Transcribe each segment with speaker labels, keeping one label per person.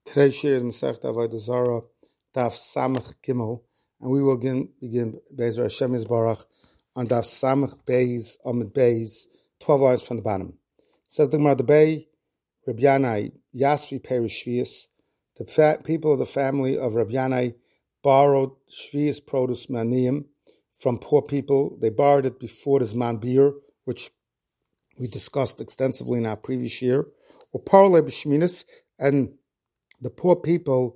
Speaker 1: Today's share is Masechet Avodah Zarah, Daf Samach Gimel, and we will begin Be'ezer Hashem Yisbarach on Daf Samach Beis Amid Beis, 12 lines from the bottom. It says the Gemara, the Bei Reb Yanai Yasvi Perish Shvius. The people of the family of Reb Yanai borrowed Shvius produce maniyim from poor people. They borrowed it before the Zman Bir, which we discussed extensively in our previous year, or Parle B'Shminis, and the poor people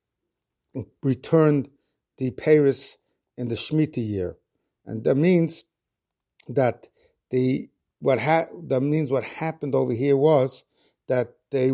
Speaker 1: returned the Paris in the Shemitah year, and that means that what happened over here was that they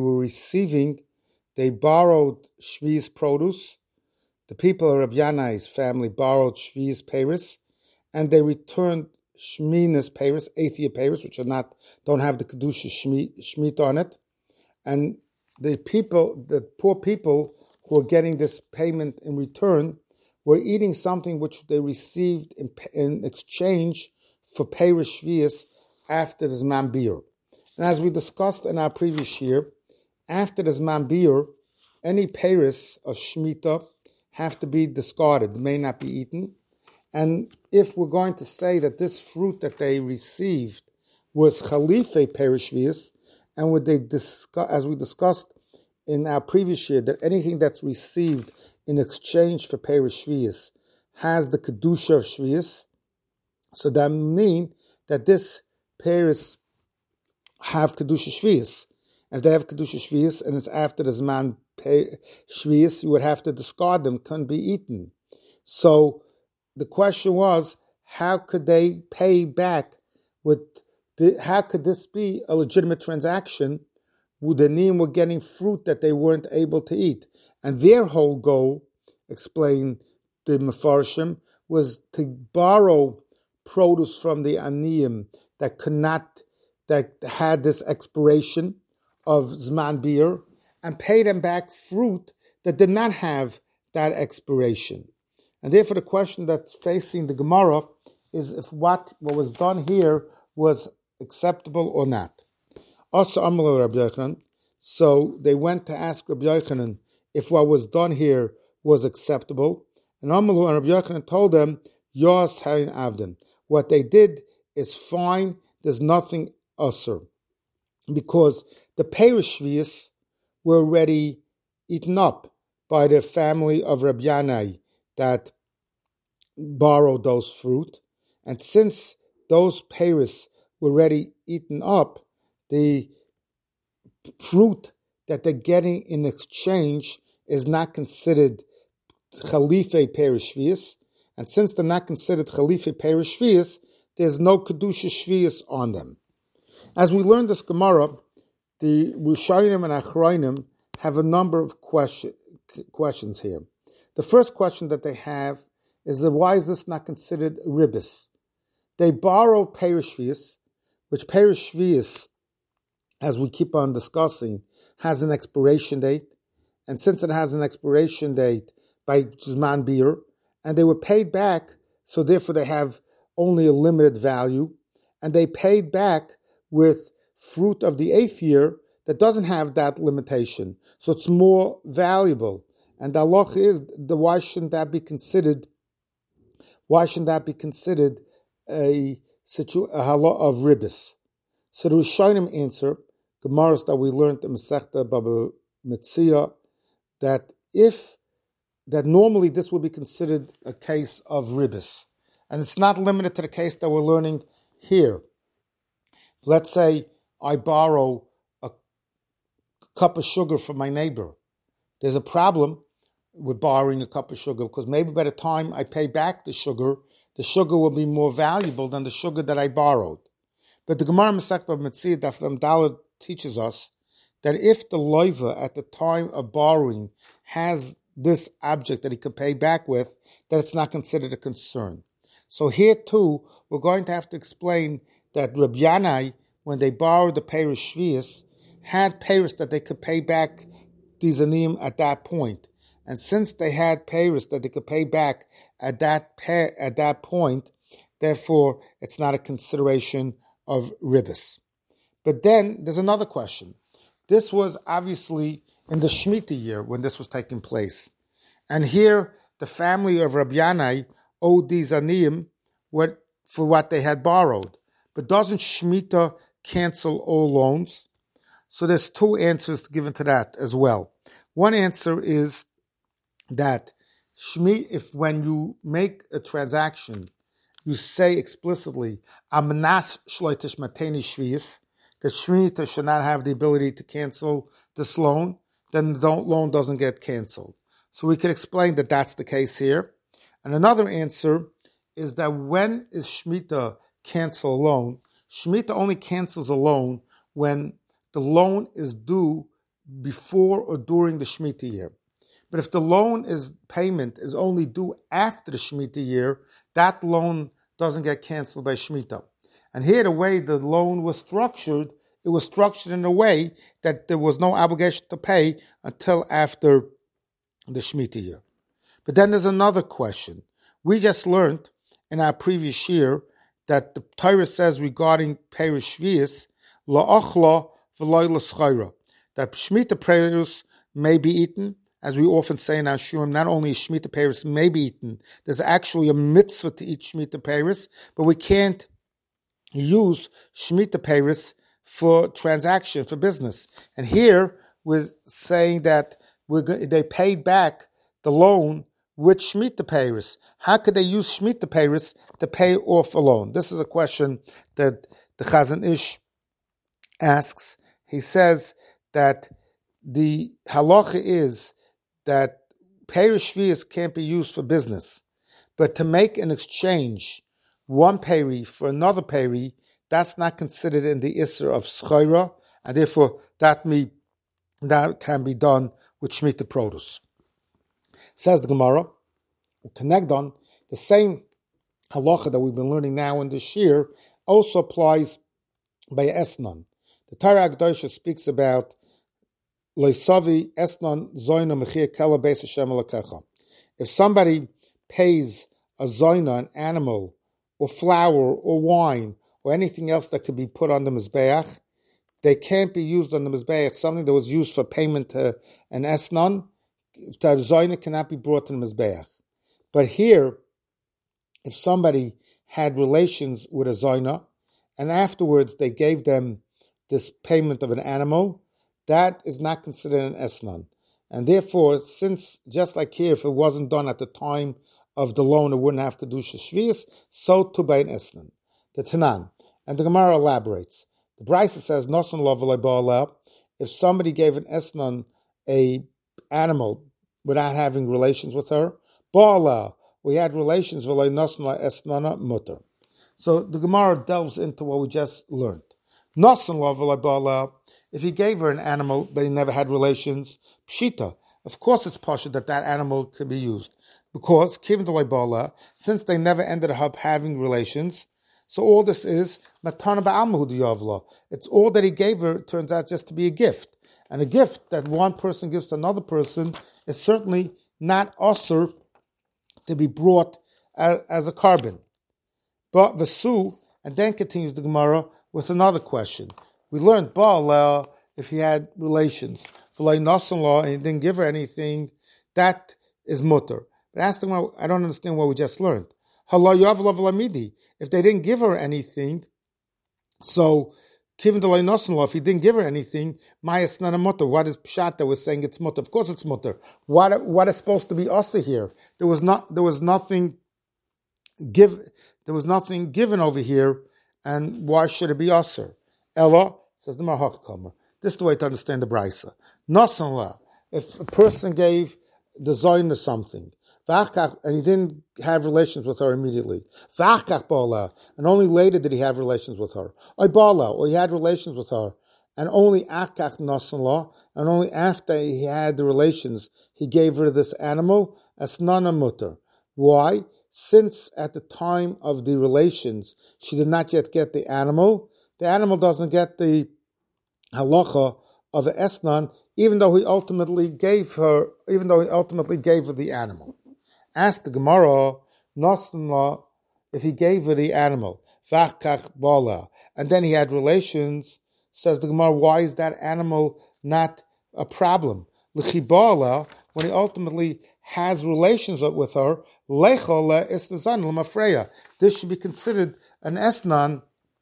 Speaker 1: borrowed Shvi's produce. The people of Reb Yanai's family borrowed Shvi's Paris, and they returned Shmina's Paris, 8th year Paris, which don't have the Kedusha Shemitah on it, and the poor people who were getting this payment in return were eating something which they received in exchange for Paris Shvius after the Zman Bir. And as we discussed in our previous year, after the Zman Bir, any Paris of Shemitah have to be discarded, may not be eaten. And if we're going to say that this fruit that they received was Chalife Paris Shvius, and as we discussed in our previous year, that anything that's received in exchange for Paris Shvius has the Kedusha of Shvius, so that means that this Paris have Kedusha Shvius. And if they have Kedusha Shvius and it's after the Zman Shvius, you would have to discard them, couldn't be eaten. So the question was, how could they pay back how could this be a legitimate transaction? The Neim were getting fruit that they weren't able to eat. And their whole goal, explained the Mefarshim, was to borrow produce from the Aniyim that had this expiration of Zman Bir, and pay them back fruit that did not have that expiration. And therefore the question that's facing the Gemara is if what was done here was acceptable or not. So they went to ask Rabbi Yochanan if what was done here was acceptable. And Rabbi Yochanan told them, Yos Hayin Avden. What they did is fine, there's nothing usher. Because the Perish Shvius were already eaten up by the family of Rabbi Yanai that borrowed those fruit. And since those Paris were already eaten up, the fruit that they're getting in exchange is not considered Chalife Perish Shvius. And since they're not considered Chalife Perish Shvius, there's no Kedusha Shvius on them. As we learned this Gemara, the Rishonim and Achronim have a number of questions here. The first question that they have is that why is this not considered ribis? They borrow Perish Shvius, which Perish Shvius, as we keep on discussing, has an expiration date. And since it has an expiration date by Zman Bir, and they were paid back, so therefore they have only a limited value, and they paid back with fruit of the 8th year that doesn't have that limitation. So it's more valuable. And the halacha is, why shouldn't that be considered a halach of ribis? So the Rishonim answer, Gemaras that we learned in Masechta Baba Metzia, that normally this would be considered a case of ribis. And it's not limited to the case that we're learning here. Let's say I borrow a cup of sugar from my neighbor. There's a problem with borrowing a cup of sugar because maybe by the time I pay back the sugar will be more valuable than the sugar that I borrowed. But the Gemara Masechta Bava Metzia Daf Mem Daled teaches us that if the loiva at the time of borrowing has this object that he could pay back with, that it's not considered a concern. So here too, we're going to have to explain that Reb Yanai, when they borrowed the Perish Shvius, had Paris that they could pay back these Aniyim at that point. And since they had Paris that they could pay back at that point, therefore it's not a consideration of ribis. But then there's another question. This was obviously in the Shemitah year when this was taking place. And here, the family of Rabbi Yanai owed these aniyim for what they had borrowed. But doesn't Shemitah cancel all loans? So there's two answers given to that as well. One answer is that if when you make a transaction, you say explicitly, Amnas shloitish mateni shvius, that Shemitah should not have the ability to cancel this loan, then the loan doesn't get canceled. So we can explain that that's the case here. And another answer is that when is Shemitah cancel a loan? Shemitah only cancels a loan when the loan is due before or during the Shemitah year. But if the loan payment is only due after the Shemitah year, that loan doesn't get canceled by Shemitah. And here, the way the loan was structured, it was structured in a way that there was no obligation to pay until after the Shemitah year. But then there's another question. We just learned in our previous year that the Torah says regarding Perish Shvius, la'achla v'loy l'schayra, that Shemitah Perish may be eaten. As we often say in our shurim, not only is Shemitah Perish may be eaten, there's actually a mitzvah to eat Shemitah Perish, but we can't use Shemitah Perish for transaction, for business. And here we're saying that they paid back the loan with Shemitah Perish. How could they use Shemitah Perish to pay off a loan? This is a question that the Chazon Ish asks. He says that the halacha is that Perish Shvius can't be used for business, but to make an exchange, one peri for another peri, that's not considered in the Isser of Schayra, and therefore that can be done with Shemitah produce. Says the Gemara, connect on the same halacha that we've been learning now in this year also applies by Esnon. The Torah Agdosha speaks about Loisavi Esnon Zoina Mechia Kela Beis Hashem Elokecha. If somebody pays a zoina, an animal, or flour, or wine, or anything else that could be put on the Mizbeach, they can't be used on the Mizbeach. Something that was used for payment to an Esnon, the zoina cannot be brought to the Mizbeach. But here, if somebody had relations with a zoina, and afterwards they gave them this payment of an animal, that is not considered an esnon. And therefore, since, just like here, if it wasn't done at the time of the loan, it wouldn't have kedusha shvius, so too by an esnon. The Tanan. And the Gemara elaborates. The Brisa says, Noson lo v'lo ba'ala, if somebody gave an esnon, a animal, without having relations with her, ba'ala, we had relations, v'lo noson la esnona mutter. So the Gemara delves into what we just learned. Noson lo v'lo ba'ala, if he gave her an animal, but he never had relations, pshita, of course it's pasha that animal could be used. Because, kivin d'loi ba'ala, since they never ended up having relations, so all this is, matana ba'almahu d'yavla. It's all that he gave her turns out just to be a gift. And a gift that one person gives to another person is certainly not usher to be brought as a carbon. But Vasu, and then continues the Gemara with another question. We learned Ba'aleh, if he had relations, v'loi nasan law, and he didn't give her anything, that is mutter. But ask them, I don't understand what we just learned. If they didn't give her anything, so kivin d'loi nasan law, if he didn't give her anything, mayas not a mutter. What is pshat that we're saying it's mutter? Of course it's mutter. What is supposed to be asa here? There was nothing given over here, and why should it be asa? Ella, says the Mahachkamer. This is the way to understand the Brisa. Nasanla, if a person gave the Zoyna something, and he didn't have relations with her immediately, and only later did he have relations with her, or he had relations with her, and only Akach Nasanla, and only after he had the relations, he gave her this animal, as Nana Mutter. Why? Since at the time of the relations, she did not yet get the animal doesn't get the halacha of an esnan, even though he ultimately gave her the animal. Ask the Gemara, Nosanla, if he gave her the animal, v'achkach bala, and then he had relations, says the Gemara, why is that animal not a problem? l'chibala, when he ultimately has relations with her, lecho le'isnazan l'mafreya. This should be considered an esnan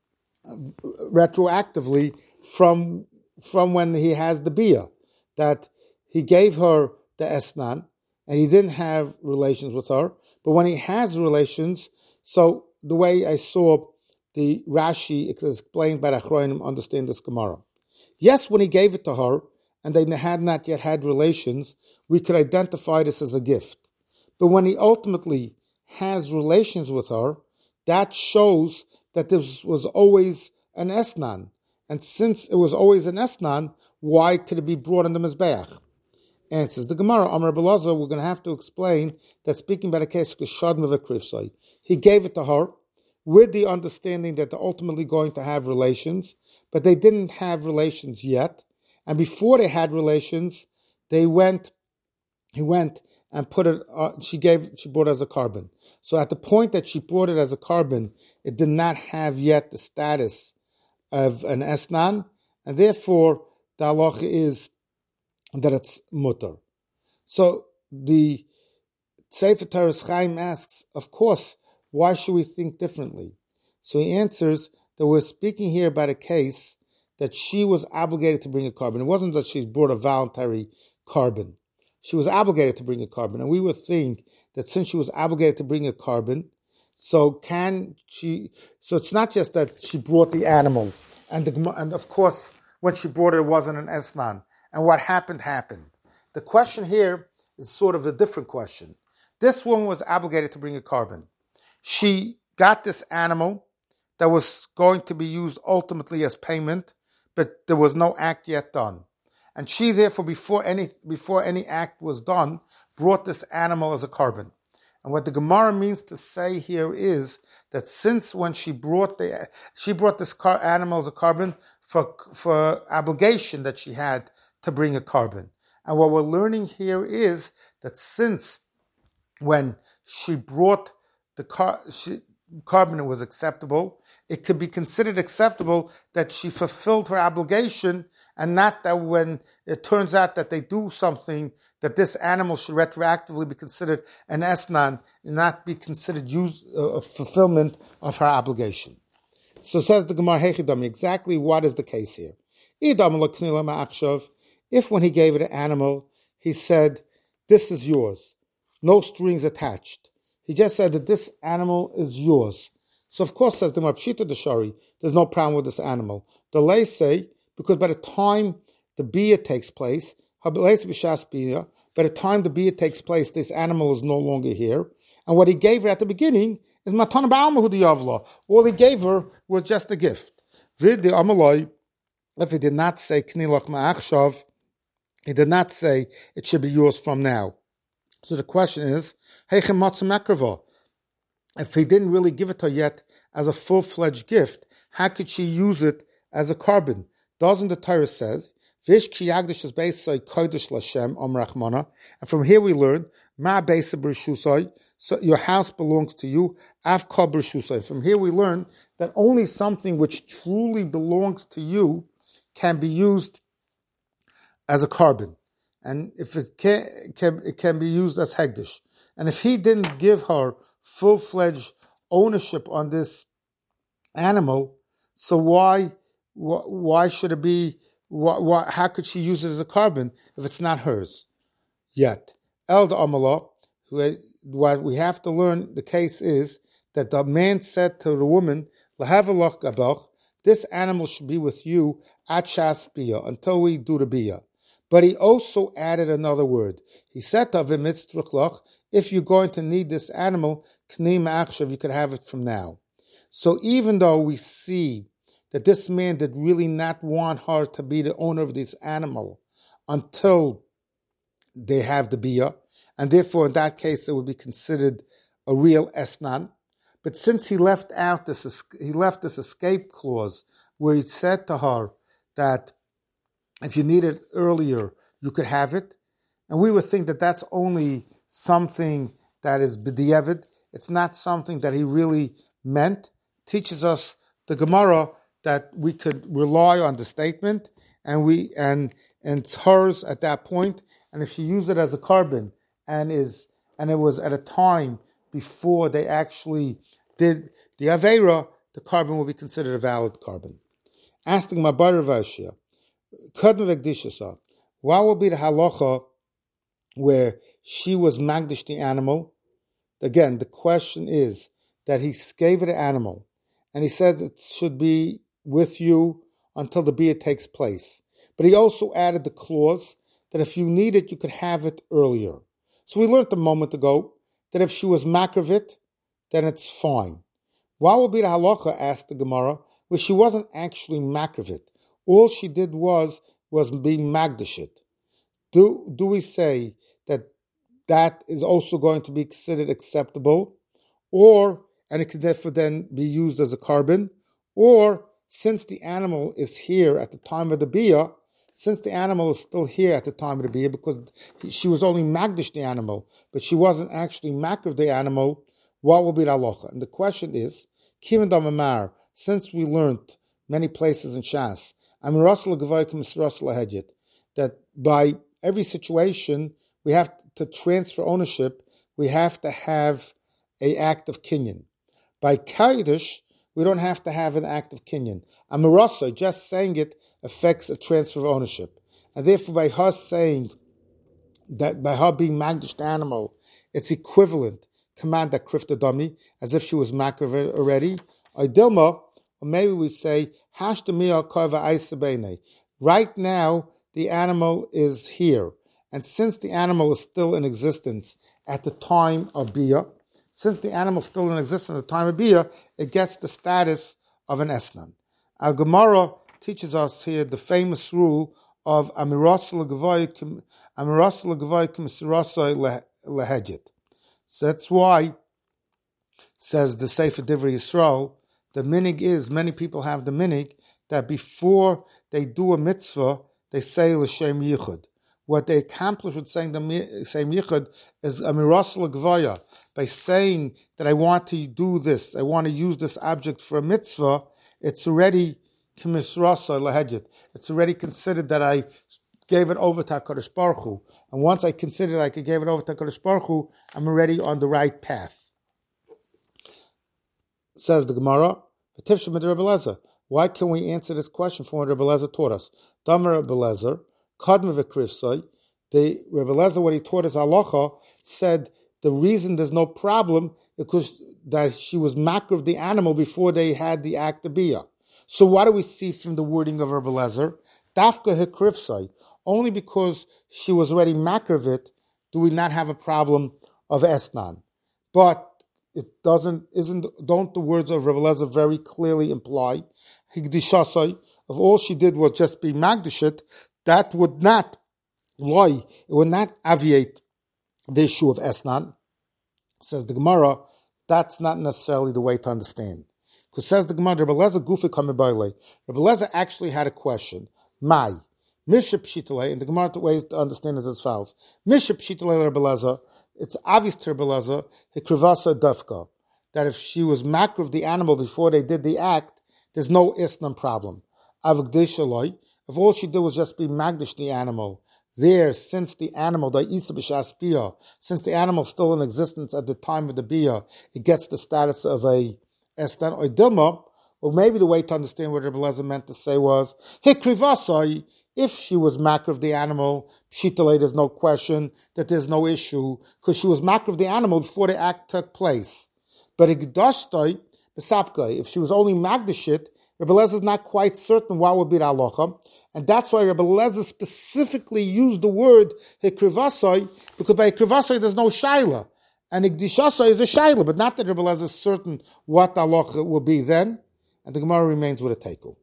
Speaker 1: retroactively from when he has the bia, that he gave her the esnan and he didn't have relations with her, but when he has relations, so the way I saw the Rashi explained by the Achronim understand this Gemara. Yes, when he gave it to her and they had not yet had relations, we could identify this as a gift. But when he ultimately has relations with her, that shows that this was always an esnan. And since it was always an esnan, why could it be brought on the Mizbeach? Answers the Gemara, Amar Belazar, we're going to have to explain that speaking about a case, he gave it to her with the understanding that they're ultimately going to have relations, but they didn't have relations yet. And before they had relations, he went and put it, she brought it as a carbon. So at the point that she brought it as a carbon, it did not have yet the status of an esnan, and therefore the halacha is that it's mutter. So the Sefer Teres Chaim asks, of course, why should we think differently? So he answers that we're speaking here about a case that she was obligated to bring a carbon. It wasn't that she's brought a voluntary carbon. She was obligated to bring a carbon. And we would think that since she was obligated to bring a carbon, so it's not just that she brought the animal, and of course, when she brought it wasn't an esnan. And what happened. The question here is sort of a different question. This woman was obligated to bring a carbon. She got this animal that was going to be used ultimately as payment, but there was no act yet done. And she, therefore, before any act was done, brought this animal as a carbon. And what the Gemara means to say here is that since when she brought this animal as a carbon for obligation that she had to bring a carbon. And what we're learning here is that since when she brought the carbon, it was acceptable, it could be considered acceptable that she fulfilled her obligation, and not that when it turns out that they do something, that this animal should retroactively be considered an esnan and not be considered fulfillment of her obligation. So says the Gemara, Hechidami, exactly what is the case here? If when he gave it an animal, he said, this is yours, no strings attached. He just said that this animal is yours. So of course, says the Mapshita Deshari, there's no problem with this animal. The lay say, because by the time the bia takes place, by the time the bia takes place, this animal is no longer here. And what he gave her at the beginning is matana ba'alma hudiyavla. All he gave her was just a gift. Vid the amaloi, if he did not say knilach ma'achshav, he did not say it should be yours from now. So the question is, heichem matzah makrava. If he didn't really give it to her yet as a full-fledged gift, how could she use it as a carbon? Doesn't the Torah says, Vish ki yagdish is beisai kodesh lashem omrachmana, and from here we learn, ma beisa b'rishusai, so your house belongs to you, avka b'rishusai. From here we learn that only something which truly belongs to you can be used as a carbon, and if it can be used as hegdish. And if he didn't give her full-fledged ownership on this animal, so why should it be? How could she use it as a carbon if it's not hers yet? El de Amala, what we have to learn, the case is that the man said to the woman, "Lahavalach gabach, this animal should be with you at shas bia, until we do the bia." But he also added another word. He said to him, if you're going to need this animal, k'nim achshav, you could have it from now. So even though we see that this man did really not want her to be the owner of this animal until they have the bia, and therefore in that case it would be considered a real esnan. But since he left this escape clause where he said to her that if you need it earlier, you could have it. And we would think that that's only something that is b'diavad. It's not something that he really meant. Teaches us the Gemara that we could rely on the statement, and it's hers at that point, and if she used it as a carbon, and it was at a time before they actually did the Aveira, the carbon will be considered a valid carbon. Asking my brother Vashia, what will be the halacha where she was magdish the animal? Again, the question is that he gave it an animal, and he says it should be with you until the bia takes place. But he also added the clause that if you need it, you could have it earlier. So we learned a moment ago that if she was makravit, then it's fine. What will be the halacha, asked the Gemara, where she wasn't actually makravit? All she did was being magdashit. Do we say that is also going to be considered acceptable, and it could therefore then be used as a carbon, or since the animal is here at the time of the bia, since the animal is still here at the time of the bia, because she was only magdish the animal, but she wasn't actually makrav the animal, what will be the halacha? And the question is, Kivan Damamar, since we learned many places in Shas, that by every situation we have to transfer ownership, we have to have an act of kinyan. By Kaidish, we don't have to have an act of kinyan. Amirasa, just saying it, affects a transfer of ownership. And therefore, by her saying that, by her being magdish the animal, it's equivalent, command that krifta dami, as if she was makar already. Or dilma, or maybe we say, hashtamiya kova aisabene. Right now, the animal is here. And since the animal is still in existence at the time of bia, it gets the status of an esnan. Al Gemara teaches us here the famous rule of amiras l'gavoy k'misirasai lehedget. So that's why, says the Sefer Divrei Yisrael, the minig is, many people have the minig, that before they do a mitzvah, they say l'shem yichud. What they accomplish with saying the same yichud is amiras l'gavoya. By saying that I want to do this, I want to use this object for a mitzvah, it's already kimisrasa lahedjet. It's already considered that I gave it over to HaKadosh Baruch Hu. And once I consider like I gave it over to HaKadosh Baruch Hu, I'm already on the right path. Says the Gemara, why can we answer this question from what Rebbe Lezer taught us? Damar Rebbe Lezer, Kadma v'krifsai, the Rebbe Lezer, what he taught us halacha, said the reason there's no problem is because that she was makrav the animal before they had the act of bia. So what do we see from the wording of Rebbe Lezer? Dafka hekrifsai, only because she was already makrav it, do we not have a problem of esnan. But it don't the words of Rebbe Lezer very clearly imply higdishasai, if all she did was just be magdashit, that would not lie, it would not obviate the issue of esnan. Says the Gemara, that's not necessarily the way to understand. Because says the Gemara, Rebbe Lezer gufi kamibayle. Rebbe Lezer actually had a question. Mai, mishap pshitale, and the Gemara ways to understand is as follows. Mishap pshitale Rebbe Lezer, it's obvious to Rebbe Lezer, hikrivasa dafka, that if she was makrav the animal before they did the act, there's no isnam problem. Avgdishaloi, if all she did was just be magdish the animal, there, since the animal, since the animal is still in existence at the time of the bia, it gets the status of a estan or dilma. Or maybe the way to understand what Rebbe Lezer meant to say was, hikrivasai, if she was makrav the animal, pshitale, there's no question that there's no issue, because she was makrav the animal before the act took place. But igdashtai, besapkai, if she was only magdashit, Rebbe Lezer is not quite certain what would be the halacha, and that's why Rebbe Lezer specifically used the word hikrivasai, because by hikrivasai there's no shaila, and igdishasai is a shaila, but not that Rebbe Lezer is certain what the halacha will be then, and the Gemara remains with a teiku.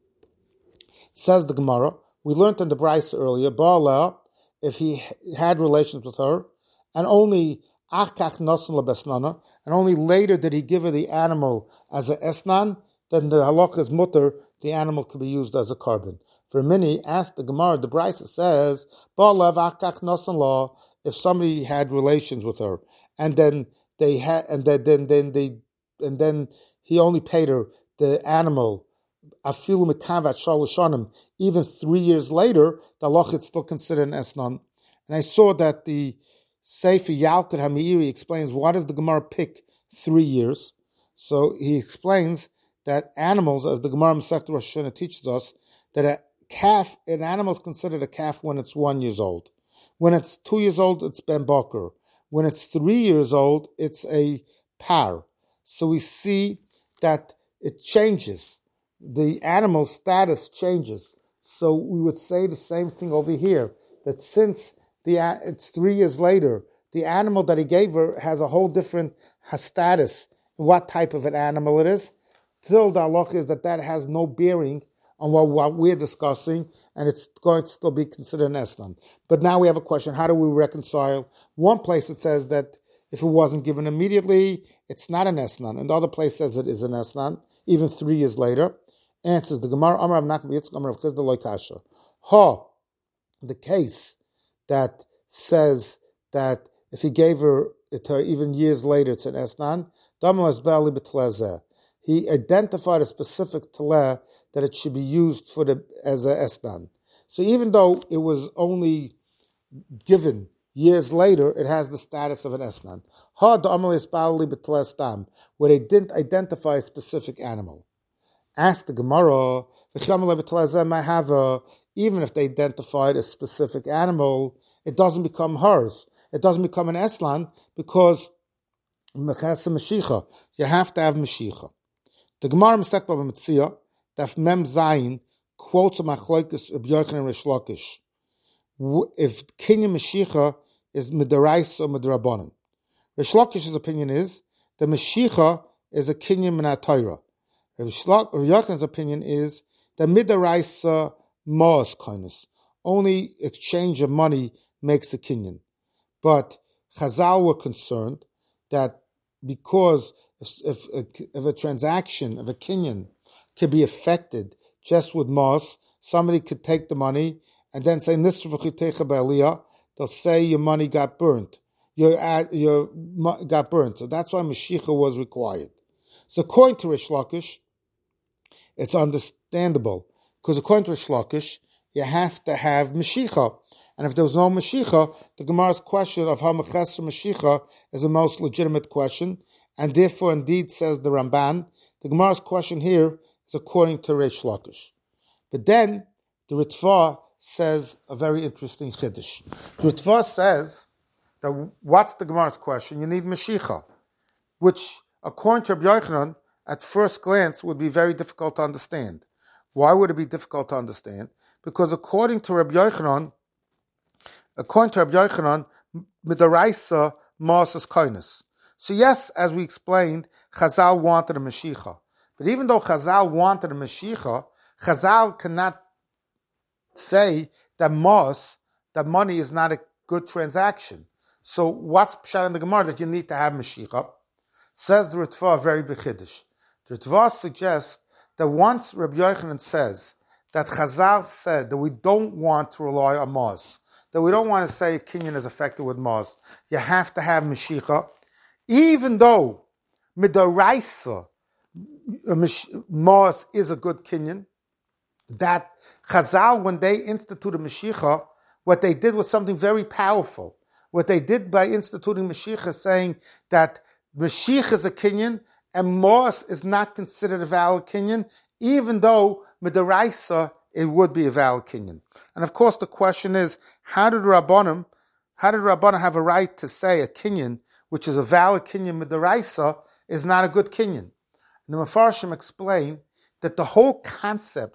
Speaker 1: Says the Gemara, we learned in the Brisa earlier, Ba'ala, if he had relations with her, and only achkach nosan lebesnana, and only later did he give her the animal as a esnan, then the halacha is mutter, the animal could be used as a carbon. For many, asked the Gemara, the Brisa says, Ba'ala v'achkach nosan la, if somebody had relations with her, and then they had, and then he only paid her the animal, afilu mekavat shalashanim, even 3 years later, the halacha is still considered an esnan. And I saw that the Sefer Yalkut HaMeiri explains why does the Gemara pick 3 years. So he explains that animals, as the Gemara Masechta Rosh Hashanah teaches us, that an animal is considered a calf when it's 1 year old. When it's 2 years old, it's ben bakar. When it's 3 years old, it's a par. So we see that it changes. The animal's status changes. So we would say the same thing over here, that since it's 3 years later, the animal that he gave her has a whole different status, what type of an animal it is. Still, the halacha is that has no bearing on what we're discussing, and it's going to still be considered an esnan. But now we have a question, how do we reconcile? One place it says that if it wasn't given immediately, it's not an esnan. And the other place says it is an esnan, even 3 years later. Answers the Gemara, Amar Rav Nachman Yitzchak Amar Rav Chisda Lo Kasha. The case that says that if he gave her even years later, it's an esnan. He identified a specific teleh that it should be used as a esnan. So even though it was only given years later, it has the status of an esnan. Where they didn't identify a specific animal. Ask the Gemara, even if they identified a specific animal, it doesn't become hers. It doesn't become an eslan because you have to have Mashiach. The Gemara Masechta Bava Metzia, Daf Mem Zayin, quotes a Machlokes Reb Yochanan and Rish Lakish. If Kinyan Mashiach is Midaraisa or Midrabanan. Rish Lakish's opinion is that Mashiach is a Kinyan Minat Torah. Reb Yochanan's opinion is that Midaraisa Ma'as Koinus. Only exchange of money makes a Kinyan. But Chazal were concerned that because if a transaction of a Kinyan could be affected just with Ma'as, somebody could take the money and then say, they'll say your money got burnt. Your got burnt. So that's why Mashiach was required. So according to Rish Lakish, it's understandable. Because according to Rish Lakish, you have to have Mashiach. And if there was no Mashiach, the Gemara's question of how Meches Mashiach is the most legitimate question. And therefore, indeed, says the Ramban, the Gemara's question here is according to Rish Lakish. But then, the Ritva says a very interesting chiddush. The Ritva says that what's the Gemara's question? You need Mashiach, which, according to Rabbi Yochanan, at first glance would be very difficult to understand. Why would it be difficult to understand? Because according to Rabbi Yochanan, Midaraisa Ma'as Koinus. So yes, as we explained, Chazal wanted a Mashiach. But even though Chazal wanted a Mashiach, Chazal cannot say that that money is not a good transaction. So what's Pshat in the Gemara that you need to have Mashiach? Says the Ritva very bechiddush. The Ritva suggests that once Rabbi Yochanan says that Chazal said that we don't want to rely on Ma'as, that we don't want to say a Kinyan is affected with Ma'as, you have to have Mashiach, even though Midaraisa Ma'as is a good Kinyan, that Chazal, when they instituted Mashiach, what they did was something very powerful. What they did by instituting Mashiach is saying that Mashiach is a Kinyan and Ma'as is not considered a valid Kinyan, even though Midaraisa it would be a valid Kinyan. And of course the question is, how did Rabbanim have a right to say a Kinyan, which is a valid Kinyan Midaraisa, is not a good Kinyan? And the Mefarshim explain that the whole concept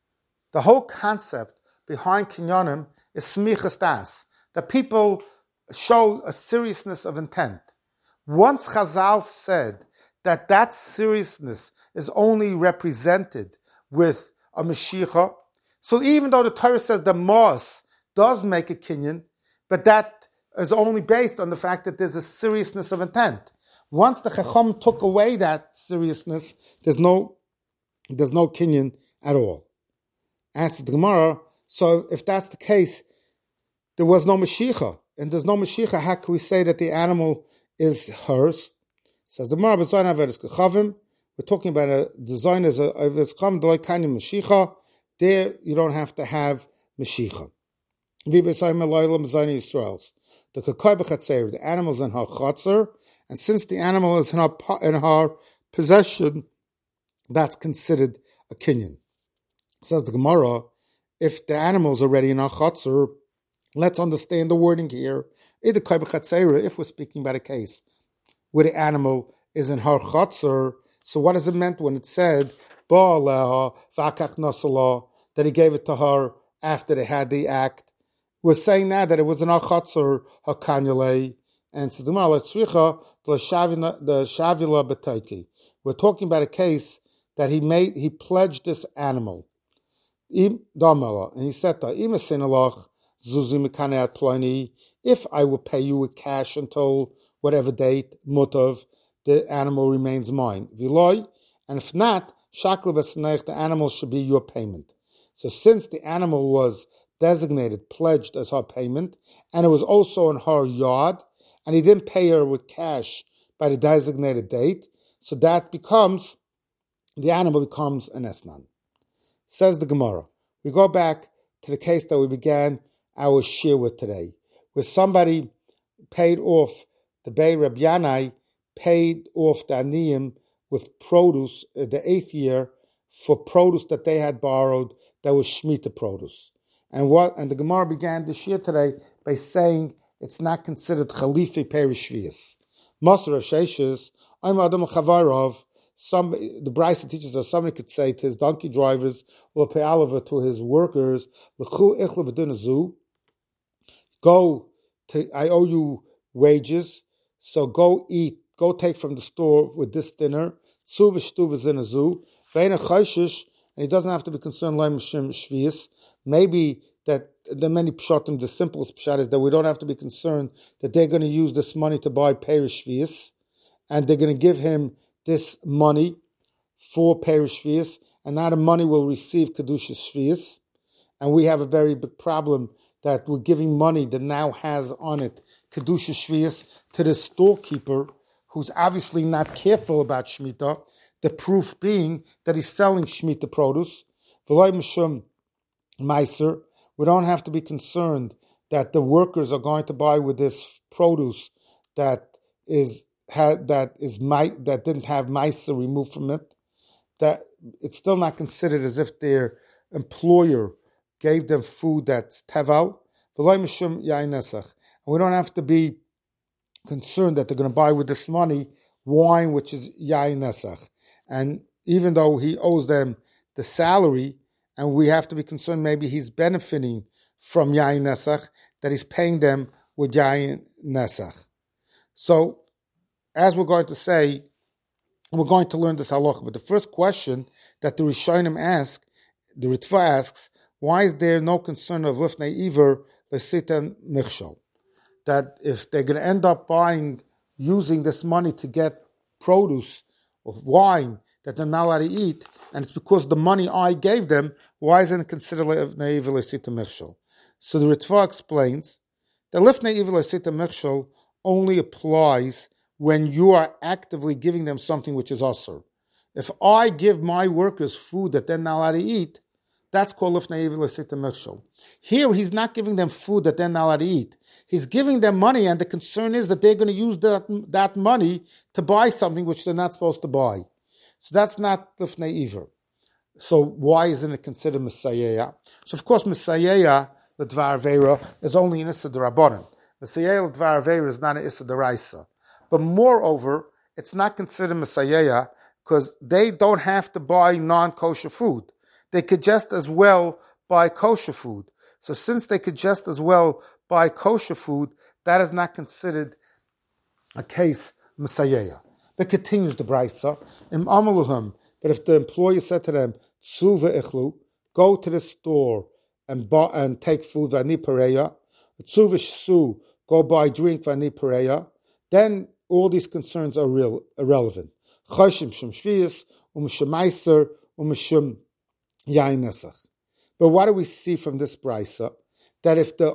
Speaker 1: behind Kinyanim is smichas das, that people show a seriousness of intent. Once Chazal said that seriousness is only represented with a Mashiach, so even though the Torah says the Ma'as does make a Kinyan, but that is only based on the fact that there's a seriousness of intent. Once the Chacham took away that seriousness, there's no Kinyan at all. Answer the Gemara, so if that's the case, there was no Mashiach, and there's no Mashiach, how can we say that the animal is hers? Says the Gemara, we're talking about a design as a Mashiach. There you don't have to have Mashiach. Yisrael's. The animal's in her chotzer, and since the animal is in her possession, that's considered a kinyan. Says the Gemara, if the animal is already in her chotzer, let's understand the wording here. If we're speaking about a case where the animal is in her chotzer, so what is it meant when it said that he gave it to her after they had the act? We're saying now that it was in her chotzer, her kanyale, and says the Gemara, the shavila b'taiki. We're talking about a case that he pledged this animal. And he said to her, if I will pay you with cash until whatever date, mutav, the animal remains mine. And if not, the animal should be your payment. So since the animal was designated, pledged as her payment, and it was also in her yard, and he didn't pay her with cash by the designated date, so that becomes, the animal becomes an esnan. Says the Gemara. We go back to the case that we began our shir with today, where somebody paid off, the Bei Reb Yanai paid off the Aniyim with produce the 8th year for produce that they had borrowed that was Shemitah produce. And the Gemara began the shir today by saying it's not considered Chalifi Perish Shvius. Master of Sheshes, I'm Adam Chavarov. The Brisa teaches us somebody could say to his donkey drivers or pay Oliver to his workers, go to, I owe you wages, so go eat, go take from the store with this dinner. And he doesn't have to be concerned maybe that the many pshatim, the simplest pshat is that we don't have to be concerned that they're going to use this money to buy perish shvius, and they're going to give him this money for perish shvius, and now the money will receive kedusha shvius. And we have a very big problem that we're giving money that now has on it kedusha shvius to the storekeeper, who's obviously not careful about Shemitah, the proof being that he's selling Shemitah produce. V'loy mishum meiser. We don't have to be concerned that the workers are going to buy with this produce that didn't have meiser removed from it. That it's still not considered as if their employer gave them food that's teval. V'loy mishum yain nesach. And we don't have to be concerned that they're going to buy with this money wine, which is yain nesach. And even though he owes them the salary, and we have to be concerned maybe he's benefiting from yain nesach, that he's paying them with yain nesach. So, as we're going to say, we're going to learn this halacha. But the first question that the Rishonim ask, the Ritva asks, why is there no concern of lifnei iver l'sitan michshol? That if they're going to end up using this money to get produce of wine that they're not allowed to eat, and it's because the money I gave them, why isn't it considered lifnei iver l'sitan michshol? So the Ritva explains that lifnei iver l'sitan michshol only applies when you are actively giving them something which is asur. If I give my workers food that they're not allowed to eat, that's called lifnei iver l'sitan michshol. Here, he's not giving them food that they're not allowed to eat. He's giving them money, and the concern is that they're going to use that money to buy something which they're not supposed to buy. So that's not lifnei iver. So why isn't it considered Messiah? So of course, Messiah, the Dvar Vera, is only an Issa D'Rabbanan. Messiah, the Dvar Vera, is not an Issa D'Raisa. But moreover, it's not considered Messiah because they don't have to buy non-kosher food. They could just as well buy kosher food. So since they could just as well buy kosher food, that is not considered a case Messiah. But continues the Brisa, Im Amaluhum, but if the employer said to them, Tzu ve'ichlu, go to the store and take food, v'ani pareya, Tzu v'shsu, go buy drink, v'ani pareya, then all these concerns are irrelevant. Chashim shem shviyas, u'm'shem meiser, u'm'shem yain nesach. But what do we see from this brisa? That if the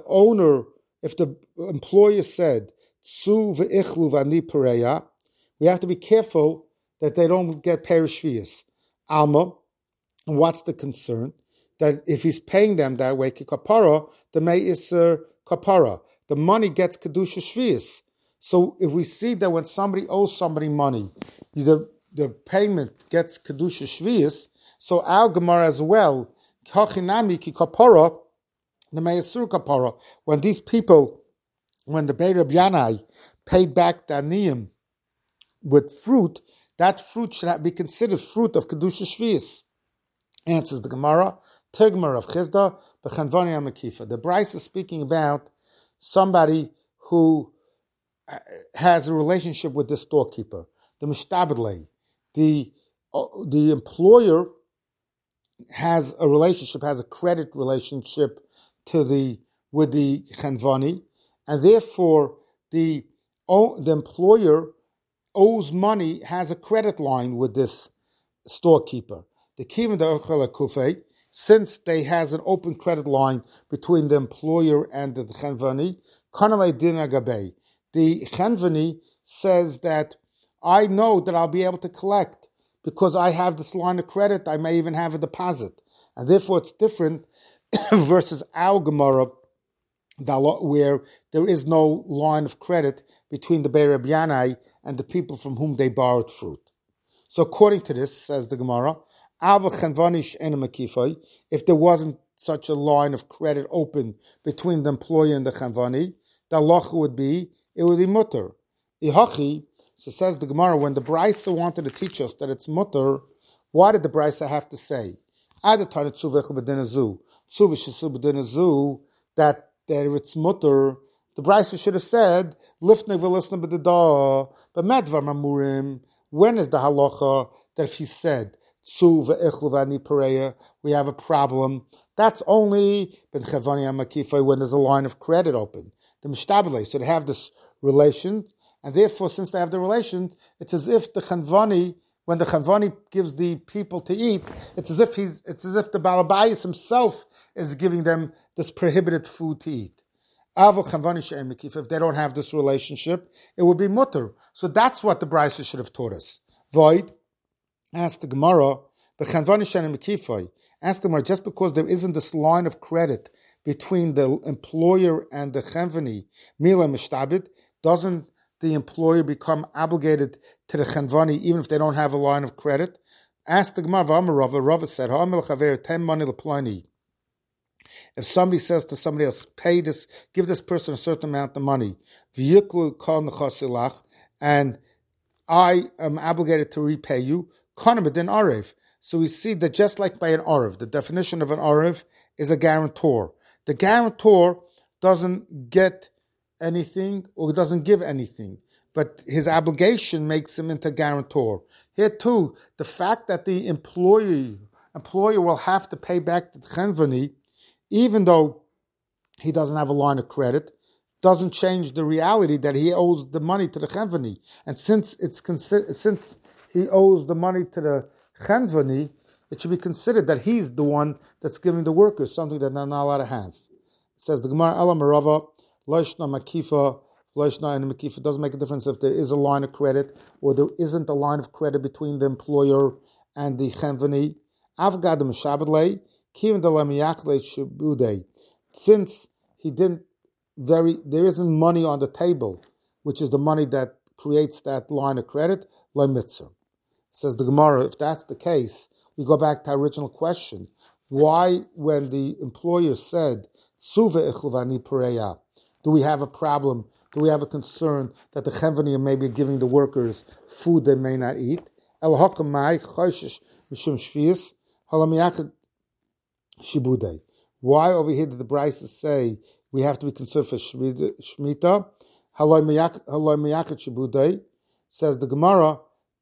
Speaker 1: employer said, Tzu ve'ichlu v'ani pareya, we have to be careful that they don't get perish shviyas. Alma, and what's the concern? that if he's paying them that way, kapara, the may iser kapara. The money gets kedusha shvius. So if we see that when somebody owes somebody money, the payment gets kedusha shvius. So our Gemara as well, hachinami ki kapara, the may iser kapara. When these people, when the Beit Reb Yanai paid back the aniyim with fruit, that fruit should be considered fruit of kedusha shvius. Answers the Gemara, Tigmar of Chizda, B'chanvani HaMekifa. The Bryce is speaking about somebody who has a relationship with the storekeeper, the Mishtabedlei. The employer has a relationship, has a credit relationship with the Chanvani, and therefore the employer owes money, has a credit line with this storekeeper. The Kivin the Urchala Kufay, since they has an open credit line between the employer and the Chanvani, Kanalei Din Agabei. The Chanvani says that I know that I'll be able to collect because I have this line of credit, I may even have a deposit. And therefore it's different versus our Gemara, where there is no line of credit between the Beit Reb Yanai and the people from whom they borrowed fruit. So according to this, says the Gemara, if there wasn't such a line of credit open between the employer and the Chanvani, the halacha would be mutter. Ihachi, so says the Gemara, when the Brisa wanted to teach us that it's mutter, why did the Brisa have to say that it's mutter? The Brisa should have said lifnei v'lisnei b'deda, but medvar mamurim. When is the halacha that if he said we have a problem? That's only when there's a line of credit open. The Mishtabele, so they have this relation, and therefore, since they have the relation, it's as if the Chanvani, when the Chanvani gives the people to eat, it's as if the Balabayas himself is giving them this prohibited food to eat. If they don't have this relationship, it would be mutter. So that's what the Brisa should have taught us. Void. Ask the Gemara, ask the Gemara, just because there isn't this line of credit between the employer and the Chanvani, Mila Mishtabit, doesn't the employer become obligated to the Chanvani even if they don't have a line of credit? Ask the Gemara, Rava said, if somebody says to somebody else, give this person a certain amount of money, and I am obligated to repay you, so we see that just like by an Arev, the definition of an Arev is a guarantor. The guarantor doesn't get anything or doesn't give anything, but his obligation makes him into guarantor. Here too, the fact that the employer will have to pay back the Chanvani, even though he doesn't have a line of credit, doesn't change the reality that he owes the money to the Chanvani. And since he owes the money to the Chanvani, it should be considered that he's the one that's giving the workers something that they're not allowed to have. It says the Gemara, Ela Merava, Loishna Makifa, Loishna and Makifa. It doesn't make a difference if there is a line of credit or there isn't a line of credit between the employer and the Chanvani. Avgad Meshabedlei, Kivin Dalamiyakle Shibudei. Since there isn't money on the table, which is the money that creates that line of credit, lo mitzvah. Says the Gemara, if that's the case, we go back to our original question. Why, when the employer said, Suve echluvani pereya, do we have a problem? Do we have a concern that the Chanvani may be giving the workers food they may not eat? El hakamai choshesh mishum shvius halamiyachid shibudei. Why over here did the Brisa say we have to be concerned for Shemitah? Haloi miyachid shibudei. Says the Gemara,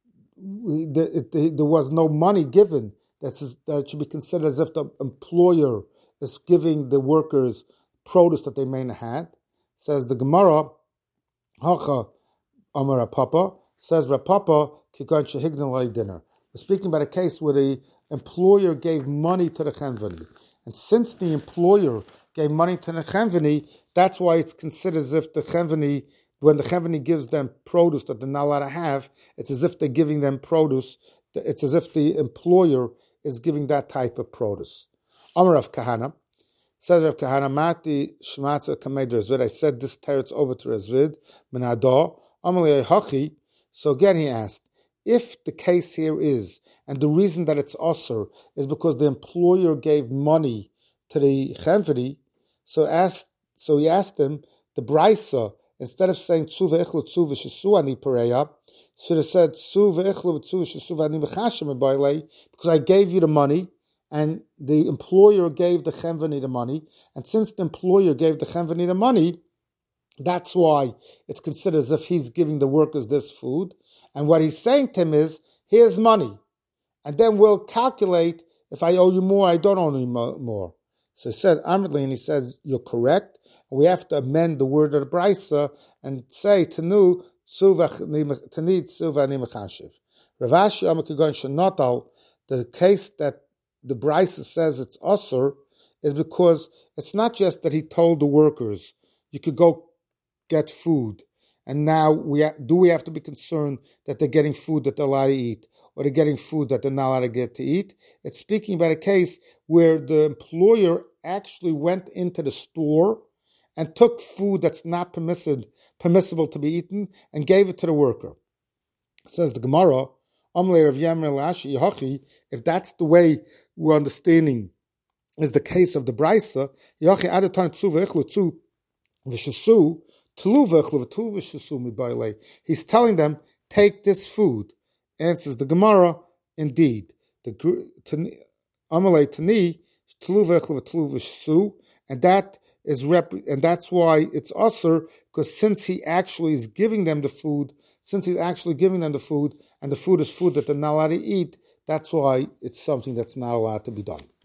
Speaker 1: there was no money given. That should be considered as if the employer is giving the workers produce that they may not have. Says the Gemara, Hacha Amar Rapapa, says Rapapa, Kigan Shehigna dinner. We're speaking about a case where the employer gave money to the Chanvani. And since the employer gave money to the Chanvani, that's why it's considered as if the Chanvani, when the Chanvani gives them produce that they're not allowed to have, it's as if they're giving them produce. It's as if the employer is giving that type of produce. Amar of Kahana. Says Rav Kahana, Marti Shmatza Kamed Razvid. I said this teretz over to Razvid, Menado, Amalei Hachi. So again he asked, if the case here is, and the reason that it's osur is because the employer gave money to the chemveri, so he asked him, the brisa, instead of saying tzu ve'echlu tzu v'shesu ani pareya, should have said tzu ve'echlu tzu v'shesu v'ani mechashem ebailei, because I gave you the money, and the employer gave the chemveni the money, and since the employer gave the chemveni the money, that's why it's considered as if he's giving the workers this food. And what he's saying to him is, here's money. And then we'll calculate if I owe you more, I don't owe you more. So he said, Amrli, and he says, you're correct. We have to amend the word of the brisa and say, Tanu, Tani, Tzuva, Ani Mechashiv. Rav Ashi, Amakagon, Shanotal, the case that the brisa says it's osur is because it's not just that he told the workers, you could go get food. And now we have to be concerned that they're getting food that they're allowed to eat, or they're getting food that they're not allowed to get to eat. It's speaking about a case where the employer actually went into the store and took food that's not permissible to be eaten and gave it to the worker. Says the Gemara, if that's the way we're understanding is the case of the Brisa, he's telling them, take this food. Answers the Gemara, indeed. And that's why it's usher, because since he actually is giving them the food, and the food is food that they're not allowed to eat, that's why it's something that's not allowed to be done.